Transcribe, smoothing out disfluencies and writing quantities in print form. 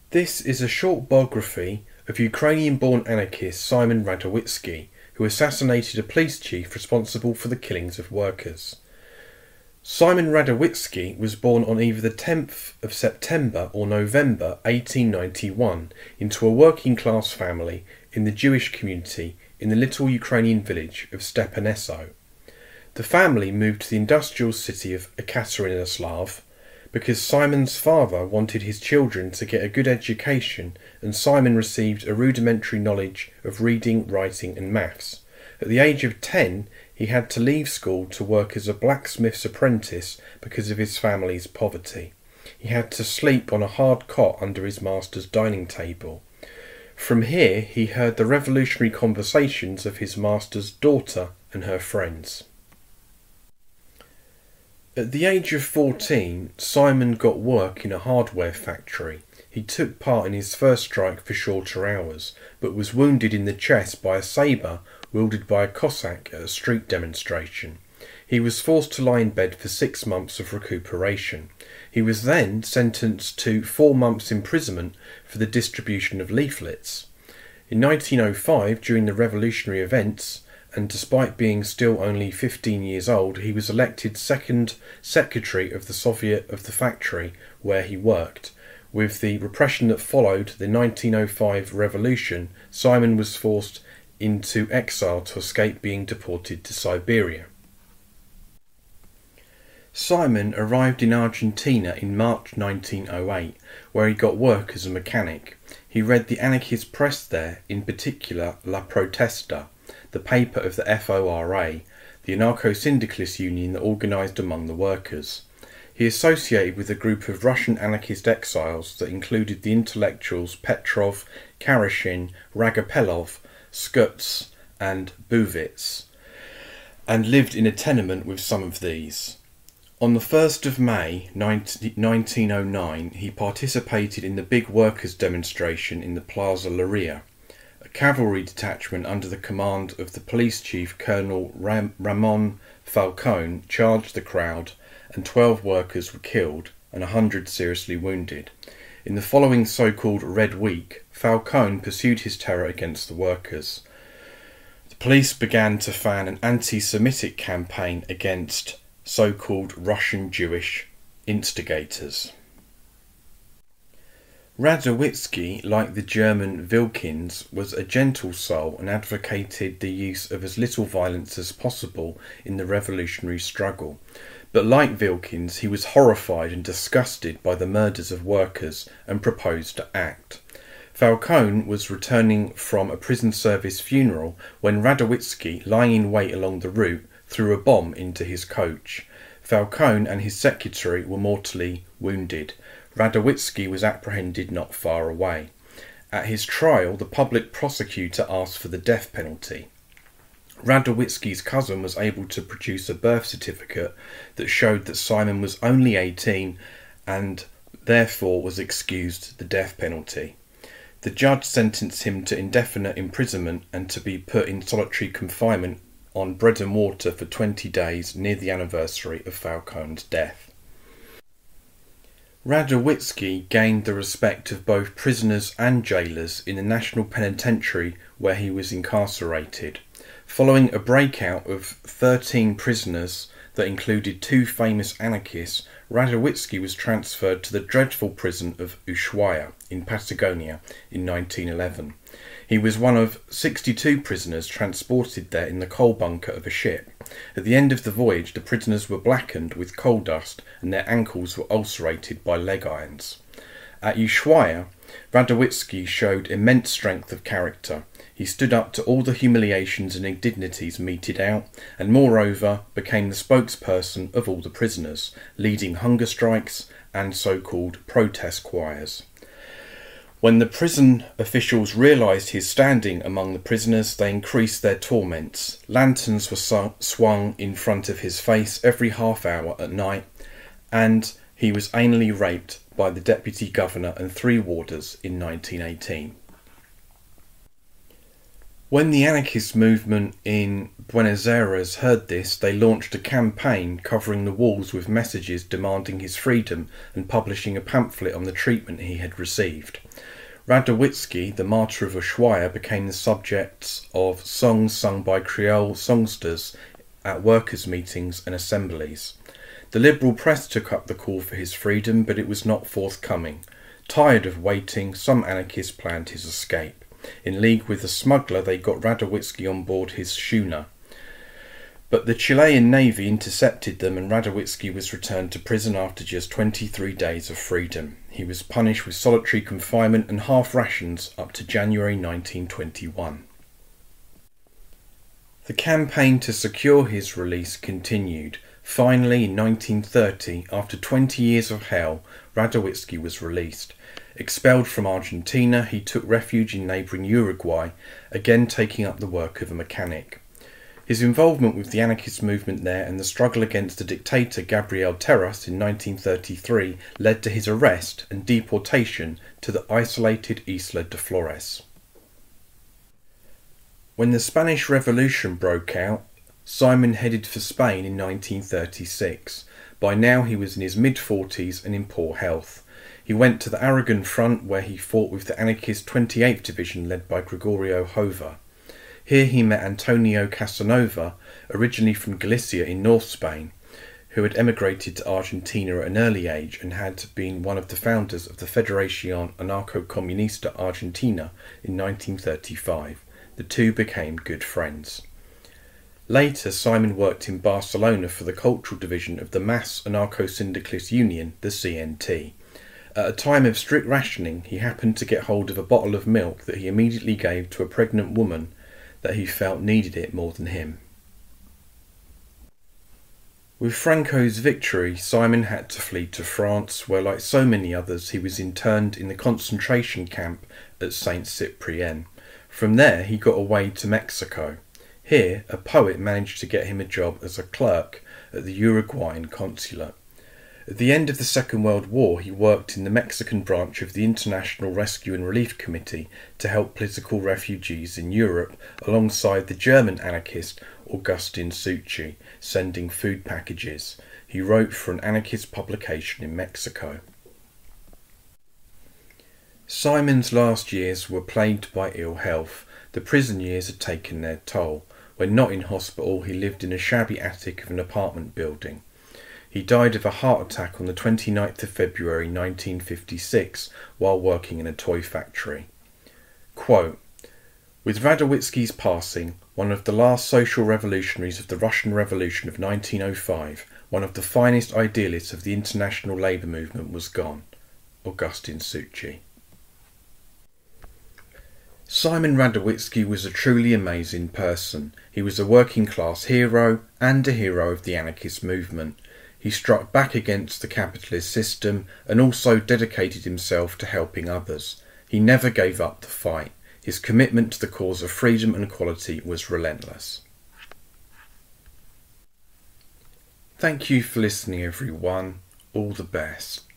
This is a short biography of Ukrainian-born anarchist Simon Radowitzky, who assassinated a police chief responsible for the killings of workers. Simon Radowitzky was born on either the 10th of September or November 1891 into a working-class family in the Jewish community in the little Ukrainian village of Stepaneso. The family moved to the industrial city of Ekaterinoslav because Simon's father wanted his children to get a good education, and Simon received a rudimentary knowledge of reading, writing and maths. At the age of 10, he had to leave school to work as a blacksmith's apprentice because of his family's poverty. He had to sleep on a hard cot under his master's dining table. From here, he heard the revolutionary conversations of his master's daughter and her friends. At the age of 14, Simon got work in a hardware factory. He took part in his first strike for shorter hours, but was wounded in the chest by a sabre wielded by a Cossack at a street demonstration. He was forced to lie in bed for 6 months of recuperation. He was then sentenced to 4 months' imprisonment for the distribution of leaflets. In 1905, during the revolutionary events, and despite being still only 15 years old, he was elected second secretary of the Soviet of the factory where he worked. With the repression that followed the 1905 revolution, Simon was forced into exile to escape being deported to Siberia. Simon arrived in Argentina in March 1908, where he got work as a mechanic. He read the anarchist press there, in particular La Protesta, the paper of the FORA, the anarcho-syndicalist union that organised among the workers. He associated with a group of Russian anarchist exiles that included the intellectuals Petrov, Karashin, Ragopelov, Skutz and Buvitz, and lived in a tenement with some of these. On the 1st of May 1909, he participated in the big workers' demonstration in the Plaza Luria. A cavalry detachment under the command of the police chief Colonel Ramon Falcone charged the crowd, and 12 workers were killed and 100 seriously wounded. In the following so-called Red Week, Falcone pursued his terror against the workers. The police began to fan an anti-Semitic campaign against so-called Russian Jewish instigators. Radowitzky, like the German Wilkins, was a gentle soul and advocated the use of as little violence as possible in the revolutionary struggle. But like Wilkins, he was horrified and disgusted by the murders of workers and proposed to act. Falcone was returning from a prison service funeral when Radowitzky, lying in wait along the route, threw a bomb into his coach. Falcone and his secretary were mortally wounded. Radowitzky was apprehended not far away. At his trial, the public prosecutor asked for the death penalty. Radowitzky's cousin was able to produce a birth certificate that showed that Simon was only 18 and therefore was excused the death penalty. The judge sentenced him to indefinite imprisonment and to be put in solitary confinement on bread and water for 20 days near the anniversary of Falcone's death. Radowitzky gained the respect of both prisoners and jailers in the National Penitentiary where he was incarcerated. Following a breakout of 13 prisoners that included 2 famous anarchists, Radowitzky was transferred to the dreadful prison of Ushuaia in Patagonia in 1911. He was one of 62 prisoners transported there in the coal bunker of a ship. At the end of the voyage, the prisoners were blackened with coal dust and their ankles were ulcerated by leg irons. At Ushuaia, Radowitzky showed immense strength of character. He stood up to all the humiliations and indignities meted out, and moreover became the spokesperson of all the prisoners, leading hunger strikes and so-called protest choirs. When the prison officials realised his standing among the prisoners, they increased their torments. Lanterns were swung in front of his face every half hour at night, and he was anally raped by the deputy governor and 3 warders in 1918. When the anarchist movement in Buenos Aires heard this, they launched a campaign covering the walls with messages demanding his freedom and publishing a pamphlet on the treatment he had received. Radowitzki, the martyr of Ushuaia, became the subject of songs sung by Creole songsters at workers' meetings and assemblies. The liberal press took up the call for his freedom, but it was not forthcoming. Tired of waiting, some anarchists planned his escape. In league with a smuggler, they got Radowitzki on board his schooner. But the Chilean navy intercepted them, and Radowitzki was returned to prison after just 23 days of freedom. He was punished with solitary confinement and half rations up to January 1921. The campaign to secure his release continued. Finally, in 1930, after 20 years of hell, Radowitzki was released. Expelled from Argentina, he took refuge in neighbouring Uruguay, again taking up the work of a mechanic. His involvement with the anarchist movement there and the struggle against the dictator Gabriel Terras in 1933 led to his arrest and deportation to the isolated Isla de Flores. When the Spanish Revolution broke out, Simon headed for Spain in 1936. By now he was in his mid-40s and in poor health. He went to the Aragon front, where he fought with the anarchist 28th Division led by Gregorio Hover. Here he met Antonio Casanova, originally from Galicia in North Spain, who had emigrated to Argentina at an early age and had been one of the founders of the Federación Anarco-Comunista Argentina in 1935. The two became good friends. Later, Simon worked in Barcelona for the cultural division of the Mass Anarcho-Syndicalist Union, the CNT. At a time of strict rationing, he happened to get hold of a bottle of milk that he immediately gave to a pregnant woman that he felt needed it more than him. With Franco's victory, Simon had to flee to France, where, like so many others, he was interned in the concentration camp at Saint-Cyprien. From there, he got away to Mexico. Here, a poet managed to get him a job as a clerk at the Uruguayan consulate. At the end of the Second World War, he worked in the Mexican branch of the International Rescue and Relief Committee to help political refugees in Europe, alongside the German anarchist Augustin Souchy, sending food packages. He wrote for an anarchist publication in Mexico. Simon's last years were plagued by ill health. The prison years had taken their toll. When not in hospital, he lived in a shabby attic of an apartment building. He died of a heart attack on the 29th of February 1956 while working in a toy factory. Quote, "With Radowitzki's passing, one of the last social revolutionaries of the Russian Revolution of 1905, one of the finest idealists of the international labour movement was gone." Augustin Souchy. Simon Radowitzki was a truly amazing person. He was a working class hero and a hero of the anarchist movement. He struck back against the capitalist system and also dedicated himself to helping others. He never gave up the fight. His commitment to the cause of freedom and equality was relentless. Thank you for listening, everyone. All the best.